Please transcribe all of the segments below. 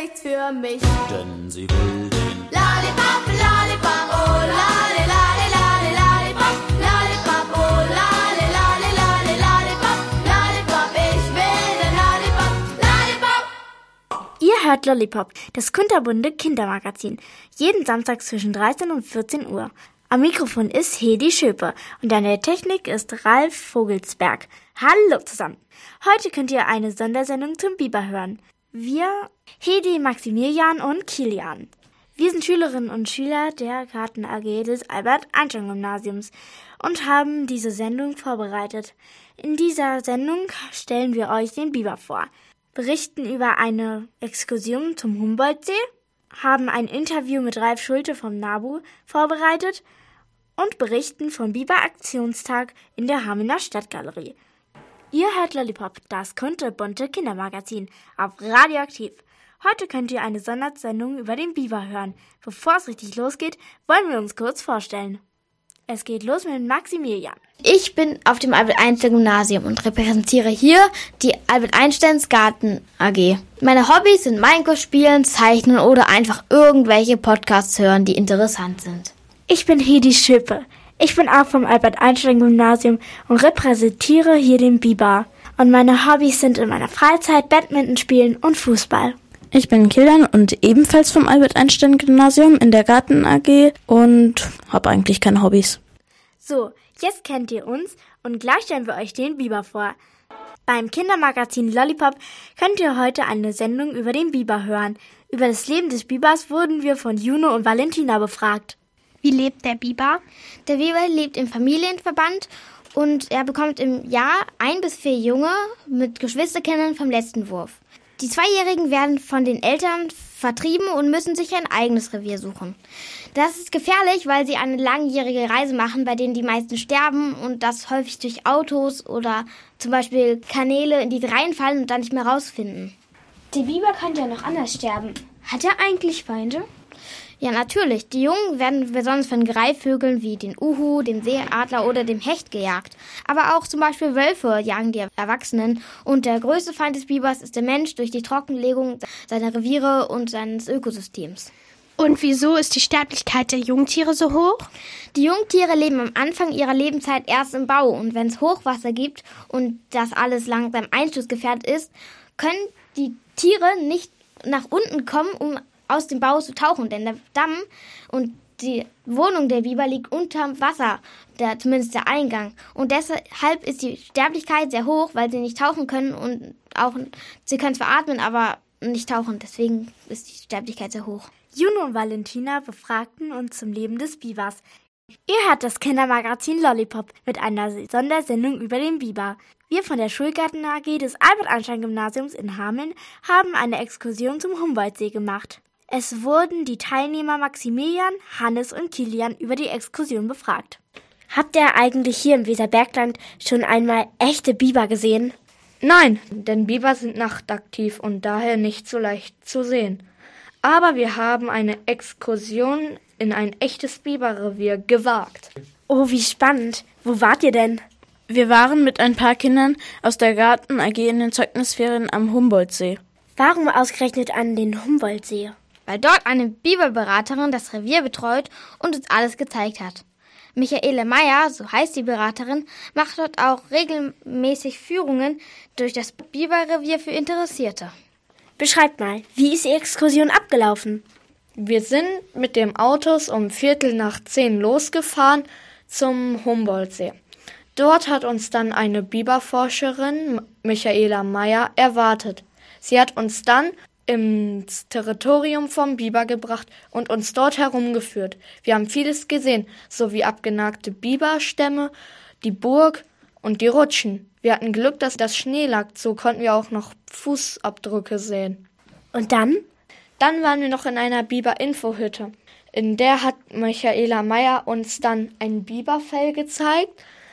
nichts für mich. Denn sie will den Lollipop, Lollipop, oh lolli, lolli, lolli, Lollipop, Lollipop, oh lolli, lolli, lolli, Lollipop, Lollipop, ich will den Lollipop, Lollipop. Ihr hört Lollipop, das kunterbunte Kindermagazin, jeden Samstag zwischen 13 und 14 Uhr. Am Mikrofon ist Hedi Schöpe und an der Technik ist Ralf Vogelsberg. Hallo zusammen! Heute könnt ihr eine Sondersendung zum Biber hören. Wir, Hedi, Maximilian und Kilian. Wir sind Schülerinnen und Schüler der Garten AG des Albert-Einstein-Gymnasiums und haben diese Sendung vorbereitet. In dieser Sendung stellen wir euch den Biber vor, berichten über eine Exkursion zum Humboldtsee, haben ein Interview mit Ralf Schulte vom NABU vorbereitet und berichten vom Biber-Aktionstag in der Hamelner Stadtgalerie. Ihr hört Lollipop, das kunterbunte Kindermagazin, auf Radioaktiv. Heute könnt ihr eine Sondersendung über den Biber hören. Bevor es richtig losgeht, wollen wir uns kurz vorstellen. Es geht los mit Maximilian. Ich bin auf dem Albert-Einstein-Gymnasium und repräsentiere hier die Albert-Einsteins Garten AG. Meine Hobbys sind Minecraft spielen, zeichnen oder einfach irgendwelche Podcasts hören, die interessant sind. Ich bin Hedi Schöpe. Ich bin auch vom Albert-Einstein-Gymnasium und repräsentiere hier den Biber. Und meine Hobbys sind in meiner Freizeit Badminton spielen und Fußball. Ich bin Kilian und ebenfalls vom Albert-Einstein-Gymnasium in der Garten AG und habe eigentlich keine Hobbys. So, jetzt kennt ihr uns und gleich stellen wir euch den Biber vor. Beim Kindermagazin Lollipop könnt ihr heute eine Sendung über den Biber hören. Über das Leben des Bibers wurden wir von Juno und Valentina befragt. Wie lebt der Biber? Der Biber lebt im Familienverband und er bekommt im Jahr 1 bis 4 Junge mit Geschwisterkindern vom letzten Wurf. Die 2-Jährigen werden von den Eltern vertrieben und müssen sich ein eigenes Revier suchen. Das ist gefährlich, weil sie eine langjährige Reise machen, bei denen die meisten sterben und das häufig durch Autos oder zum Beispiel Kanäle in die reinfallen und dann nicht mehr rausfinden. Der Biber könnte ja noch anders sterben. Hat er eigentlich Feinde? Ja, natürlich. Die Jungen werden besonders von Greifvögeln wie den Uhu, dem Seeadler oder dem Hecht gejagt. Aber auch zum Beispiel Wölfe jagen die Erwachsenen. Und der größte Feind des Bibers ist der Mensch durch die Trockenlegung seiner Reviere und seines Ökosystems. Und wieso ist die Sterblichkeit der Jungtiere so hoch? Die Jungtiere leben am Anfang ihrer Lebenszeit erst im Bau. Und wenn es Hochwasser gibt und das alles langsam einsturzgefährdet ist, können die Tiere nicht nach unten kommen, um aus dem Bau zu tauchen, denn der Damm und die Wohnung der Biber liegt unterm Wasser, zumindest der Eingang. Und deshalb ist die Sterblichkeit sehr hoch, weil sie nicht tauchen können und auch, sie können zwar atmen, aber nicht tauchen. Deswegen ist die Sterblichkeit sehr hoch. Juno und Valentina befragten uns zum Leben des Bibers. Ihr hört das Kindermagazin Lollipop mit einer Sondersendung über den Biber. Wir von der Schulgarten AG des Albert-Einstein-Gymnasiums in Hameln haben eine Exkursion zum Humboldtsee gemacht. Es wurden die Teilnehmer Maximilian, Hannes und Kilian über die Exkursion befragt. Habt ihr eigentlich hier im Weserbergland schon einmal echte Biber gesehen? Nein, denn Biber sind nachtaktiv und daher nicht so leicht zu sehen. Aber wir haben eine Exkursion in ein echtes Biberrevier gewagt. Oh, wie spannend. Wo wart ihr denn? Wir waren mit ein paar Kindern aus der Garten AG in den Zeugnisferien am Humboldtsee. Warum ausgerechnet an den Humboldtsee? Weil dort eine Biberberaterin das Revier betreut und uns alles gezeigt hat. Michaele Meyer, so heißt die Beraterin, macht dort auch regelmäßig Führungen durch das Biberrevier für Interessierte. Beschreibt mal, wie ist die Exkursion abgelaufen? Wir sind mit dem Autos um 9:15 losgefahren zum Humboldtsee. Dort hat uns dann eine Biberforscherin, Michaela Meyer, erwartet. Sie hat uns dann ins Territorium vom Biber gebracht und uns dort herumgeführt. Wir haben vieles gesehen, so wie abgenagte Biberstämme, die Burg und die Rutschen. Wir hatten Glück, dass das Schnee lag, so konnten wir auch noch Fußabdrücke sehen. Und dann? Dann waren wir noch in einer Biber-Infohütte. In der hat Michaela Meyer uns dann ein Biberfell gezeigt,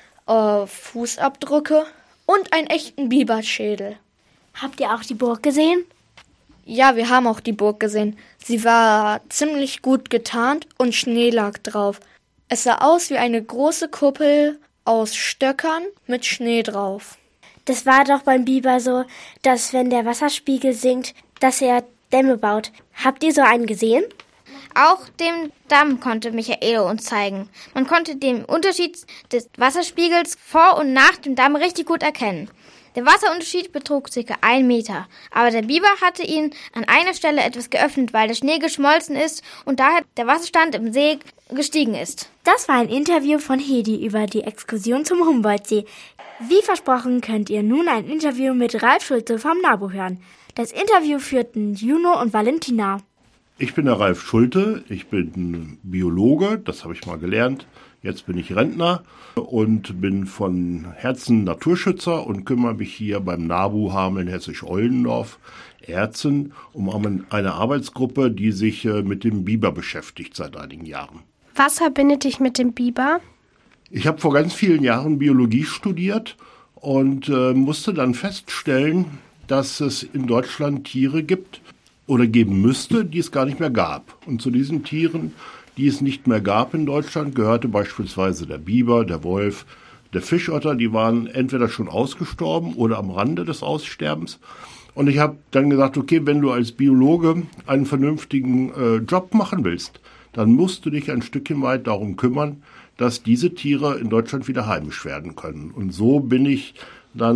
Fußabdrücke und einen echten Biberschädel. Habt ihr auch die Burg gesehen? Ja, wir haben auch die Burg gesehen. Sie war ziemlich gut getarnt und Schnee lag drauf. Es sah aus wie eine große Kuppel aus Stöckern mit Schnee drauf. Das war doch beim Biber so, dass wenn der Wasserspiegel sinkt, dass er Dämme baut. Habt ihr so einen gesehen? Auch den Damm konnte Michaela uns zeigen. Man konnte den Unterschied des Wasserspiegels vor und nach dem Damm richtig gut erkennen. Der Wasserunterschied betrug ca. 1 Meter, aber der Biber hatte ihn an einer Stelle etwas geöffnet, weil der Schnee geschmolzen ist und daher der Wasserstand im See gestiegen ist. Das war ein Interview von Hedi über die Exkursion zum Humboldtsee. Wie versprochen könnt ihr nun ein Interview mit Ralf Schulte vom NABU hören. Das Interview führten Juno und Valentina. Ich bin der Ralf Schulte, ich bin Biologe, das habe ich mal gelernt. Jetzt bin ich Rentner und bin von Herzen Naturschützer und kümmere mich hier beim NABU Hameln-Hessisch-Oldendorf, Erzen, um eine Arbeitsgruppe, die sich mit dem Biber beschäftigt seit einigen Jahren. Was verbindet dich mit dem Biber? Ich habe vor ganz vielen Jahren Biologie studiert und musste dann feststellen, dass es in Deutschland Tiere gibt oder geben müsste, die es gar nicht mehr gab. Und zu diesen Tieren, die es nicht mehr gab in Deutschland, gehörte beispielsweise der Biber, der Wolf, der Fischotter. Die waren entweder schon ausgestorben oder am Rande des Aussterbens. Und ich habe dann gesagt, okay, wenn du als Biologe einen vernünftigen Job machen willst, dann musst du dich ein Stückchen weit darum kümmern, dass diese Tiere in Deutschland wieder heimisch werden können. Und so bin ich dann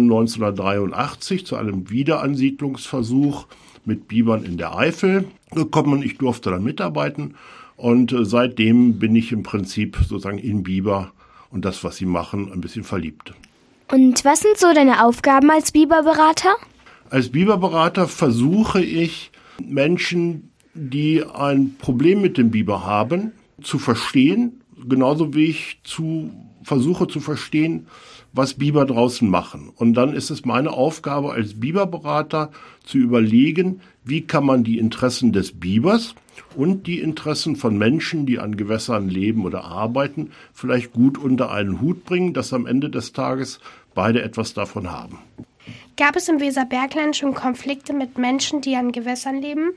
1983 zu einem Wiederansiedlungsversuch mit Bibern in der Eifel gekommen. Ich durfte dann mitarbeiten und seitdem bin ich im Prinzip sozusagen in Biber und das, was sie machen, ein bisschen verliebt. Und was sind so deine Aufgaben als Biberberater? Als Biberberater versuche ich, Menschen, die ein Problem mit dem Biber haben, zu verstehen, genauso wie ich versuche zu verstehen, was Biber draußen machen. Und dann ist es meine Aufgabe als Biberberater zu überlegen, wie kann man die Interessen des Bibers und die Interessen von Menschen, die an Gewässern leben oder arbeiten, vielleicht gut unter einen Hut bringen, dass am Ende des Tages beide etwas davon haben. Gab es im Weserbergland schon Konflikte mit Menschen, die an Gewässern leben?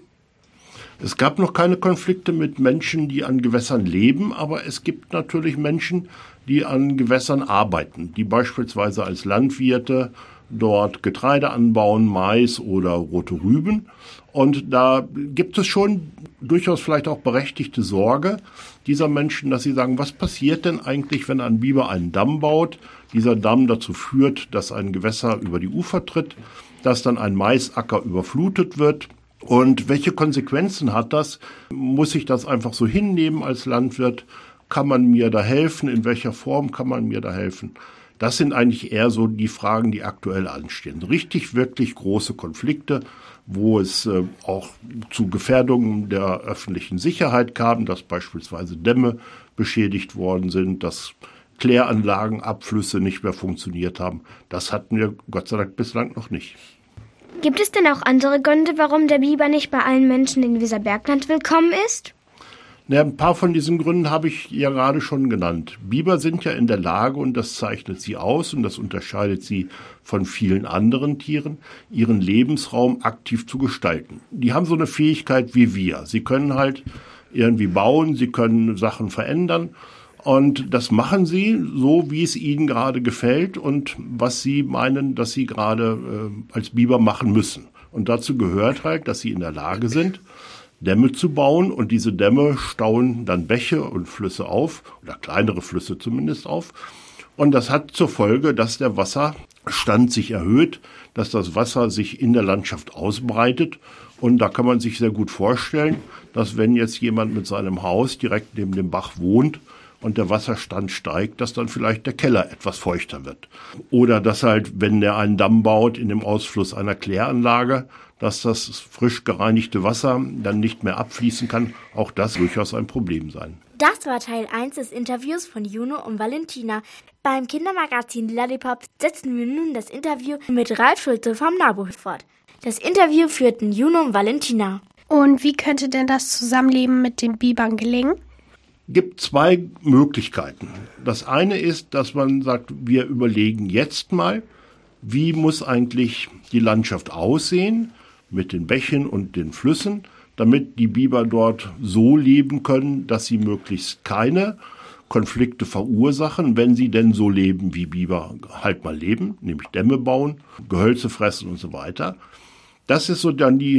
Es gab noch keine Konflikte mit Menschen, die an Gewässern leben, aber es gibt natürlich Menschen, die an Gewässern arbeiten, die beispielsweise als Landwirte dort Getreide anbauen, Mais oder rote Rüben. Und da gibt es schon durchaus vielleicht auch berechtigte Sorge dieser Menschen, dass sie sagen, was passiert denn eigentlich, wenn ein Biber einen Damm baut, dieser Damm dazu führt, dass ein Gewässer über die Ufer tritt, dass dann ein Maisacker überflutet wird. Und welche Konsequenzen hat das? Muss ich das einfach so hinnehmen als Landwirt? Kann man mir da helfen? In welcher Form kann man mir da helfen? Das sind eigentlich eher so die Fragen, die aktuell anstehen. Richtig, wirklich große Konflikte, wo es auch zu Gefährdungen der öffentlichen Sicherheit kam, dass beispielsweise Dämme beschädigt worden sind, dass Kläranlagen, Abflüsse nicht mehr funktioniert haben. Das hatten wir Gott sei Dank bislang noch nicht. Gibt es denn auch andere Gründe, warum der Biber nicht bei allen Menschen in Weserbergland willkommen ist? Ja, ein paar von diesen Gründen habe ich ja gerade schon genannt. Biber sind ja in der Lage, und das zeichnet sie aus und das unterscheidet sie von vielen anderen Tieren, ihren Lebensraum aktiv zu gestalten. Die haben so eine Fähigkeit wie wir. Sie können halt irgendwie bauen, sie können Sachen verändern und das machen sie so, wie es ihnen gerade gefällt und was sie meinen, dass sie gerade als Biber machen müssen. Und dazu gehört halt, dass sie in der Lage sind, Dämme zu bauen und diese Dämme stauen dann Bäche und Flüsse auf, oder kleinere Flüsse zumindest auf. Und das hat zur Folge, dass der Wasserstand sich erhöht, dass das Wasser sich in der Landschaft ausbreitet. Und da kann man sich sehr gut vorstellen, dass wenn jetzt jemand mit seinem Haus direkt neben dem Bach wohnt und der Wasserstand steigt, dass dann vielleicht der Keller etwas feuchter wird. Oder dass halt, wenn der einen Damm baut in dem Ausfluss einer Kläranlage, dass das frisch gereinigte Wasser dann nicht mehr abfließen kann. Auch das durchaus ein Problem sein. Das war Teil 1 des Interviews von Juno und Valentina. Beim Kindermagazin Lollipop setzen wir nun das Interview mit Ralf Schulte vom NABU fort. Das Interview führten Juno und Valentina. Und wie könnte denn das Zusammenleben mit den Bibern gelingen? Gibt zwei Möglichkeiten. Das eine ist, dass man sagt, wir überlegen jetzt mal, wie muss eigentlich die Landschaft aussehen mit den Bächen und den Flüssen, damit die Biber dort so leben können, dass sie möglichst keine Konflikte verursachen, wenn sie denn so leben, wie Biber halt mal leben, nämlich Dämme bauen, Gehölze fressen und so weiter. Das ist so dann die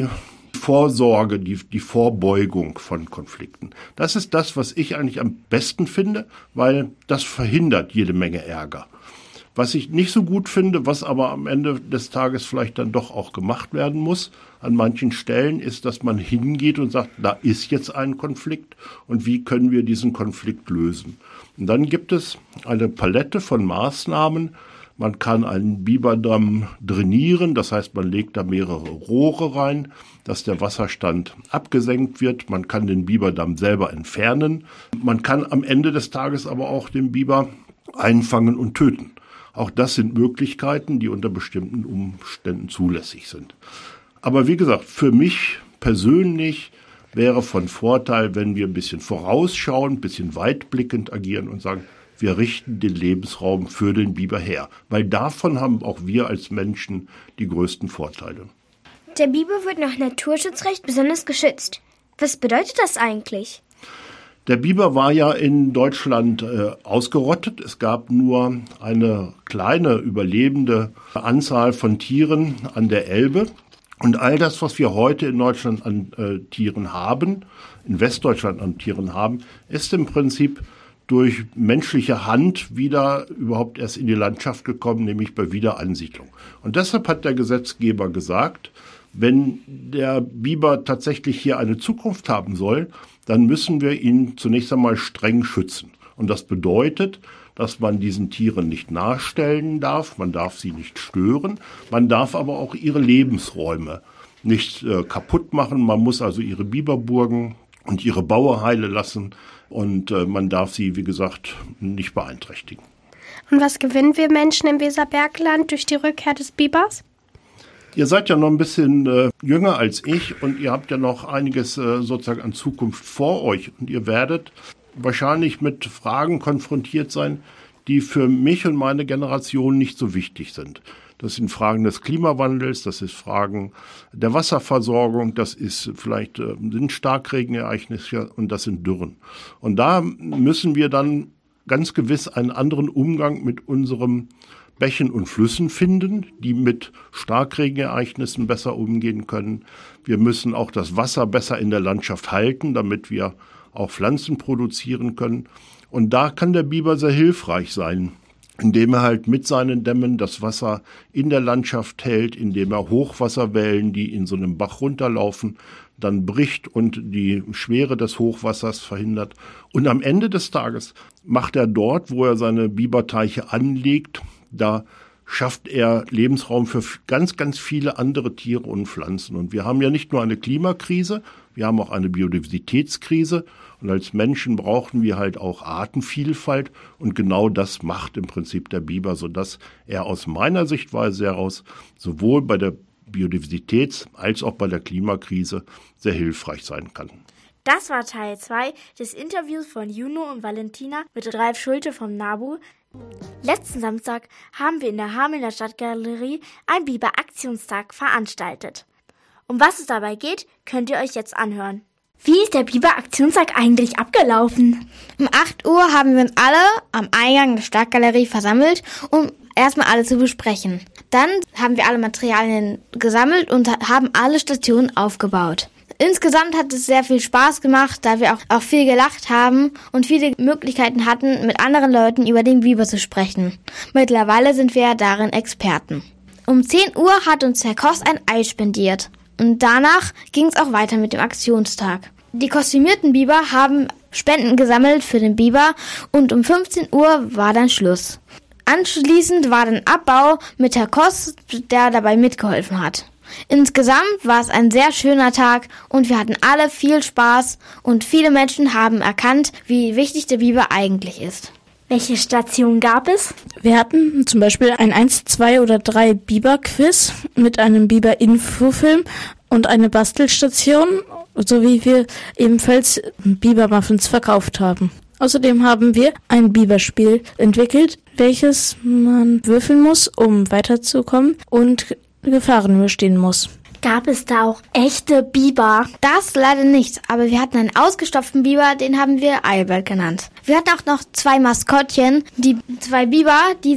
Vorsorge, die Vorbeugung von Konflikten. Das ist das, was ich eigentlich am besten finde, weil das verhindert jede Menge Ärger. Was ich nicht so gut finde, was aber am Ende des Tages vielleicht dann doch auch gemacht werden muss, an manchen Stellen, ist, dass man hingeht und sagt, da ist jetzt ein Konflikt und wie können wir diesen Konflikt lösen? Und dann gibt es eine Palette von Maßnahmen. Man kann einen Biberdamm drainieren, das heißt, man legt da mehrere Rohre rein, dass der Wasserstand abgesenkt wird. Man kann den Biberdamm selber entfernen. Man kann am Ende des Tages aber auch den Biber einfangen und töten. Auch das sind Möglichkeiten, die unter bestimmten Umständen zulässig sind. Aber wie gesagt, für mich persönlich wäre von Vorteil, wenn wir ein bisschen vorausschauen, ein bisschen weitblickend agieren und sagen, wir richten den Lebensraum für den Biber her. Weil davon haben auch wir als Menschen die größten Vorteile. Der Biber wird nach Naturschutzrecht besonders geschützt. Was bedeutet das eigentlich? Der Biber war ja in Deutschland ausgerottet. Es gab nur eine kleine überlebende Anzahl von Tieren an der Elbe. Und all das, was wir heute in Deutschland an Tieren haben, in Westdeutschland an Tieren haben, ist im Prinzip durch menschliche Hand wieder überhaupt erst in die Landschaft gekommen, nämlich bei Wiederansiedlung. Und deshalb hat der Gesetzgeber gesagt, wenn der Biber tatsächlich hier eine Zukunft haben soll, dann müssen wir ihn zunächst einmal streng schützen. Und das bedeutet, dass man diesen Tieren nicht nachstellen darf, man darf sie nicht stören, man darf aber auch ihre Lebensräume nicht kaputt machen. Man muss also ihre Biberburgen und ihre Baue heile lassen und man darf sie, wie gesagt, nicht beeinträchtigen. Und was gewinnen wir Menschen im Weserbergland durch die Rückkehr des Bibers? Ihr seid ja noch ein bisschen jünger als ich und ihr habt ja noch einiges sozusagen an Zukunft vor euch. Und ihr werdet wahrscheinlich mit Fragen konfrontiert sein, die für mich und meine Generation nicht so wichtig sind. Das sind Fragen des Klimawandels, das ist Fragen der Wasserversorgung, das ist vielleicht sind Starkregenereignisse und das sind Dürren. Und da müssen wir dann ganz gewiss einen anderen Umgang mit unserem Bächen und Flüssen finden, die mit Starkregenereignissen besser umgehen können. Wir müssen auch das Wasser besser in der Landschaft halten, damit wir auch Pflanzen produzieren können. Und da kann der Biber sehr hilfreich sein, indem er halt mit seinen Dämmen das Wasser in der Landschaft hält, indem er Hochwasserwellen, die in so einem Bach runterlaufen, dann bricht und die Schwere des Hochwassers verhindert. Und am Ende des Tages macht er dort, wo er seine Biberteiche anlegt, da schafft er Lebensraum für ganz, ganz viele andere Tiere und Pflanzen. Und wir haben ja nicht nur eine Klimakrise, wir haben auch eine Biodiversitätskrise. Und als Menschen brauchen wir halt auch Artenvielfalt. Und genau das macht im Prinzip der Biber, sodass er aus meiner Sichtweise heraus sowohl bei der Biodiversitäts- als auch bei der Klimakrise sehr hilfreich sein kann. Das war Teil 2 des Interviews von Juno und Valentina mit Ralf Schulte vom NABU. Letzten Samstag haben wir in der Hamelner Stadtgalerie einen Biber-Aktionstag veranstaltet. Um was es dabei geht, könnt ihr euch jetzt anhören. Wie ist der Biber-Aktionstag eigentlich abgelaufen? Um 8 Uhr haben wir uns alle am Eingang der Stadtgalerie versammelt, um erstmal alles zu besprechen. Dann haben wir alle Materialien gesammelt und haben alle Stationen aufgebaut. Insgesamt hat es sehr viel Spaß gemacht, da wir auch viel gelacht haben und viele Möglichkeiten hatten, mit anderen Leuten über den Biber zu sprechen. Mittlerweile sind wir darin Experten. Um 10 Uhr hat uns Herr Koss ein Ei spendiert. Und danach ging es auch weiter mit dem Aktionstag. Die kostümierten Biber haben Spenden gesammelt für den Biber und um 15 Uhr war dann Schluss. Anschließend war dann Abbau mit Herr Koss, der dabei mitgeholfen hat. Insgesamt war es ein sehr schöner Tag und wir hatten alle viel Spaß und viele Menschen haben erkannt, wie wichtig der Biber eigentlich ist. Welche Stationen gab es? Wir hatten zum Beispiel ein 1, 2 oder 3 Biber-Quiz mit einem Biber-Infofilm und eine Bastelstation, sowie wir ebenfalls Biber-Muffins verkauft haben. Außerdem haben wir ein Biberspiel entwickelt, welches man würfeln muss, um weiterzukommen und Gefahren überstehen muss. Gab es da auch echte Biber? Das leider nicht, aber wir hatten einen ausgestopften Biber, den haben wir Albert genannt. Wir hatten auch noch 2 Maskottchen, die 2 Biber, die sind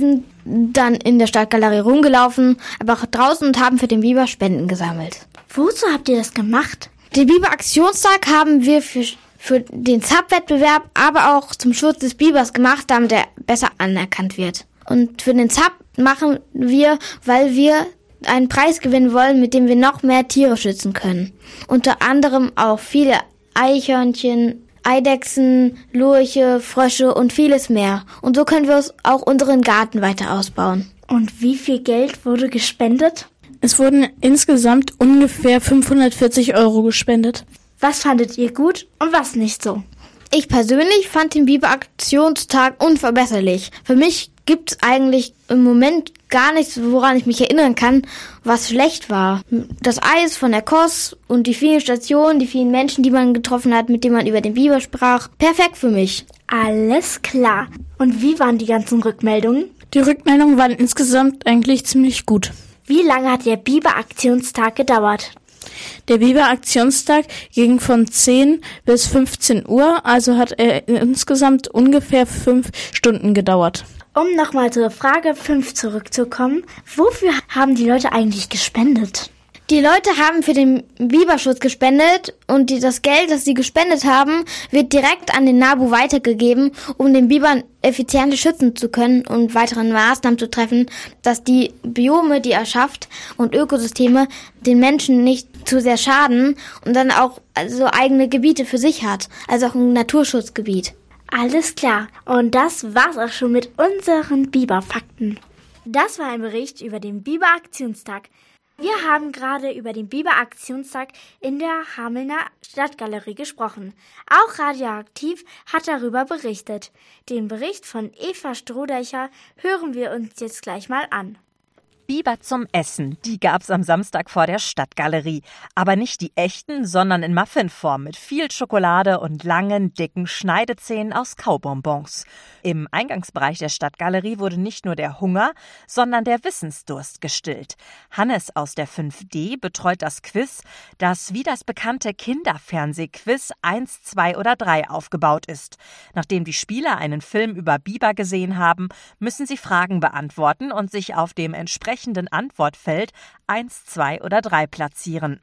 dann in der Stadtgalerie rumgelaufen, aber auch draußen und haben für den Biber Spenden gesammelt. Wozu habt ihr das gemacht? Den Biber-Aktionstag haben wir für den ZAP-Wettbewerb, aber auch zum Schutz des Bibers gemacht, damit er besser anerkannt wird. Und für den ZAP machen wir, weil wir einen Preis gewinnen wollen, mit dem wir noch mehr Tiere schützen können. Unter anderem auch viele Eichhörnchen, Eidechsen, Lurche, Frösche und vieles mehr. Und so können wir auch unseren Garten weiter ausbauen. Und wie viel Geld wurde gespendet? Es wurden insgesamt ungefähr 540 € gespendet. Was fandet ihr gut und was nicht so? Ich persönlich fand den Biber-Aktionstag unverbesserlich. Für mich gibt's eigentlich im Moment gar nichts, woran ich mich erinnern kann, was schlecht war. Das Eis von der Kos und die vielen Stationen, die vielen Menschen, die man getroffen hat, mit denen man über den Biber sprach. Perfekt für mich. Alles klar. Und wie waren die ganzen Rückmeldungen? Die Rückmeldungen waren insgesamt eigentlich ziemlich gut. Wie lange hat der Biber-Aktionstag gedauert? Der Biber-Aktionstag ging von 10 bis 15 Uhr, also hat er insgesamt ungefähr 5 Stunden gedauert. Um nochmal zur Frage 5 zurückzukommen, wofür haben die Leute eigentlich gespendet? Die Leute haben für den Biberschutz gespendet und das Geld, das sie gespendet haben, wird direkt an den NABU weitergegeben, um den Biber effizient schützen zu können und weiteren Maßnahmen zu treffen, dass die Biome, die er schafft und Ökosysteme den Menschen nicht zu sehr schaden und dann auch so eigene Gebiete für sich hat, also auch ein Naturschutzgebiet. Alles klar. Und das war's auch schon mit unseren Biberfakten. Das war ein Bericht über den Biber-Aktionstag. Wir haben gerade über den Biber-Aktionstag in der Hamelner Stadtgalerie gesprochen. Auch Radioaktiv hat darüber berichtet. Den Bericht von Eva Strohdächer hören wir uns jetzt gleich mal an. Biber zum Essen, die gab's am Samstag vor der Stadtgalerie. Aber nicht die echten, sondern in Muffinform mit viel Schokolade und langen, dicken Schneidezähnen aus Kaubonbons. Im Eingangsbereich der Stadtgalerie wurde nicht nur der Hunger, sondern der Wissensdurst gestillt. Hannes aus der 5D betreut das Quiz, das wie das bekannte Kinderfernsehquiz 1, 2 oder 3 aufgebaut ist. Nachdem die Spieler einen Film über Biber gesehen haben, müssen sie Fragen beantworten und sich auf dem entsprechenden Antwortfeld 1, 2 oder 3 platzieren.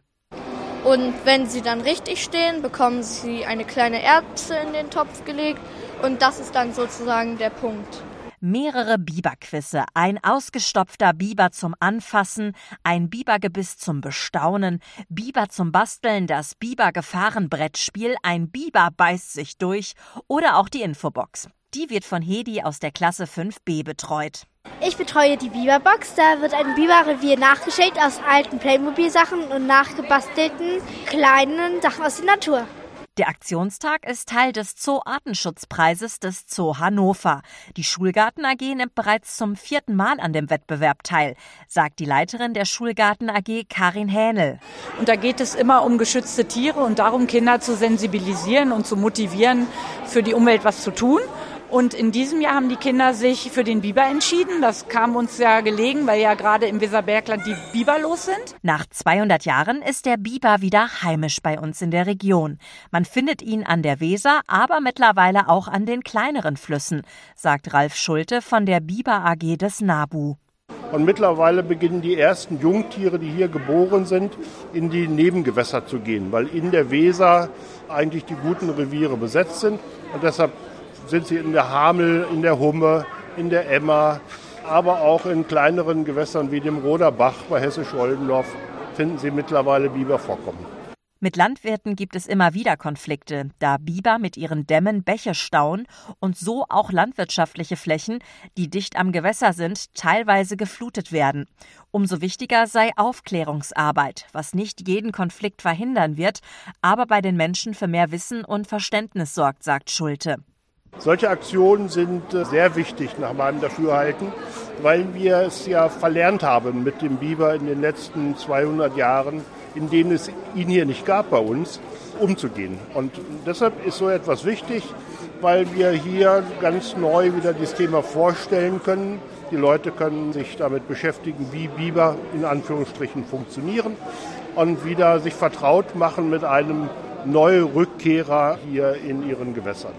Und wenn sie dann richtig stehen, bekommen sie eine kleine Erbse in den Topf gelegt und das ist dann sozusagen der Punkt. Mehrere Biberquizze, ein ausgestopfter Biber zum Anfassen, ein Bibergebiss zum Bestaunen, Biber zum Basteln, das Biber-Gefahrenbrettspiel, ein Biber beißt sich durch oder auch die Infobox. Die wird von Hedi aus der Klasse 5b betreut. Ich betreue die Biberbox. Da wird ein Biberrevier nachgestellt aus alten Playmobil-Sachen und nachgebastelten kleinen Sachen aus der Natur. Der Aktionstag ist Teil des Zoo-Artenschutzpreises des Zoo Hannover. Die Schulgarten AG nimmt bereits zum 4. Mal an dem Wettbewerb teil, sagt die Leiterin der Schulgarten AG, Karin Hähnel. Und da geht es immer um geschützte Tiere und darum, Kinder zu sensibilisieren und zu motivieren, für die Umwelt was zu tun. Und in diesem Jahr haben die Kinder sich für den Biber entschieden. Das kam uns ja gelegen, weil ja gerade im Weserbergland die Biber los sind. Nach 200 Jahren ist der Biber wieder heimisch bei uns in der Region. Man findet ihn an der Weser, aber mittlerweile auch an den kleineren Flüssen, sagt Ralf Schulte von der Biber AG des NABU. Und mittlerweile beginnen die ersten Jungtiere, die hier geboren sind, in die Nebengewässer zu gehen, weil in der Weser eigentlich die guten Reviere besetzt sind. Und deshalb sind sie in der Hamel, in der Humme, in der Emmer, aber auch in kleineren Gewässern wie dem Roder Bach bei Hessisch-Oldendorf finden sie mittlerweile Biber vorkommen. Mit Landwirten gibt es immer wieder Konflikte, da Biber mit ihren Dämmen Bäche stauen und so auch landwirtschaftliche Flächen, die dicht am Gewässer sind, teilweise geflutet werden. Umso wichtiger sei Aufklärungsarbeit, was nicht jeden Konflikt verhindern wird, aber bei den Menschen für mehr Wissen und Verständnis sorgt, sagt Schulte. Solche Aktionen sind sehr wichtig nach meinem Dafürhalten, weil wir es ja verlernt haben mit dem Biber in den letzten 200 Jahren, in denen es ihn hier nicht gab bei uns, umzugehen. Und deshalb ist so etwas wichtig, weil wir hier ganz neu wieder dieses Thema vorstellen können. Die Leute können sich damit beschäftigen, wie Biber in Anführungsstrichen funktionieren und wieder sich vertraut machen mit einem Neurückkehrer hier in ihren Gewässern.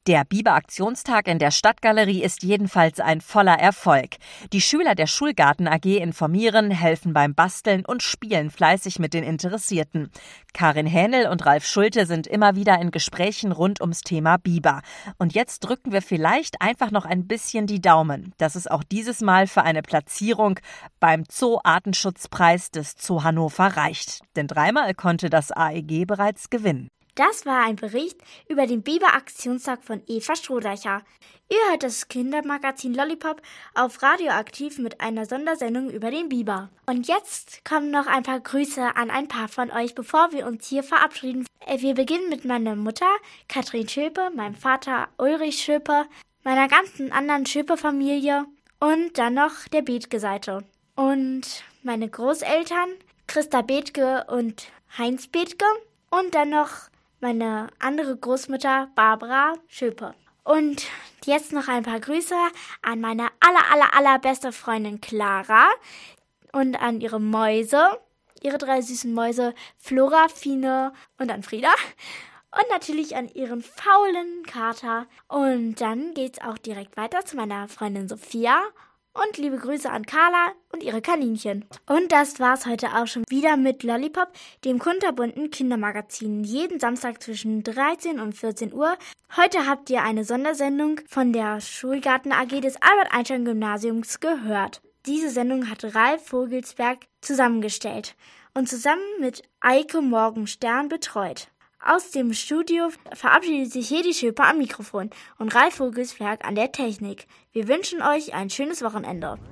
Der Biber-Aktionstag in der Stadtgalerie ist jedenfalls ein voller Erfolg. Die Schüler der Schulgarten AG informieren, helfen beim Basteln und spielen fleißig mit den Interessierten. Karin Hähnel und Ralf Schulte sind immer wieder in Gesprächen rund ums Thema Biber. Und jetzt drücken wir vielleicht einfach noch ein bisschen die Daumen, dass es auch dieses Mal für eine Platzierung beim Zoo-Artenschutzpreis des Zoo Hannover reicht. Denn 3-mal konnte das AEG bereits gewinnen. Das war ein Bericht über den Biber-Aktionstag von Eva Strohdeicher. Ihr hört das Kindermagazin Lollipop auf Radioaktiv mit einer Sondersendung über den Biber. Und jetzt kommen noch ein paar Grüße an ein paar von euch, bevor wir uns hier verabschieden. Wir beginnen mit meiner Mutter, Katrin Schöpe, meinem Vater Ulrich Schöpe, meiner ganzen anderen Schöpe-Familie und dann noch der Bethke-Seite. Und meine Großeltern, Christa Bethke und Heinz Bethke. Und dann noch meine andere Großmutter Barbara Schöpe. Und jetzt noch ein paar Grüße an meine allerbeste Freundin Clara und an ihre Mäuse, ihre 3 süßen Mäuse Flora, Fine und an Frieda. Und natürlich an ihren faulen Kater. Und dann geht's auch direkt weiter zu meiner Freundin Sophia. Und liebe Grüße an Carla und ihre Kaninchen. Und das war's heute auch schon wieder mit Lollipop, dem kunterbunten Kindermagazin. Jeden Samstag zwischen 13 und 14 Uhr. Heute habt ihr eine Sondersendung von der Schulgarten AG des Albert-Einstein-Gymnasiums gehört. Diese Sendung hat Ralf Vogelsberg zusammengestellt und zusammen mit Eike Morgenstern betreut. Aus dem Studio verabschiedet sich Hedi Schöper am Mikrofon und Ralf Vogelsberg an der Technik. Wir wünschen euch ein schönes Wochenende.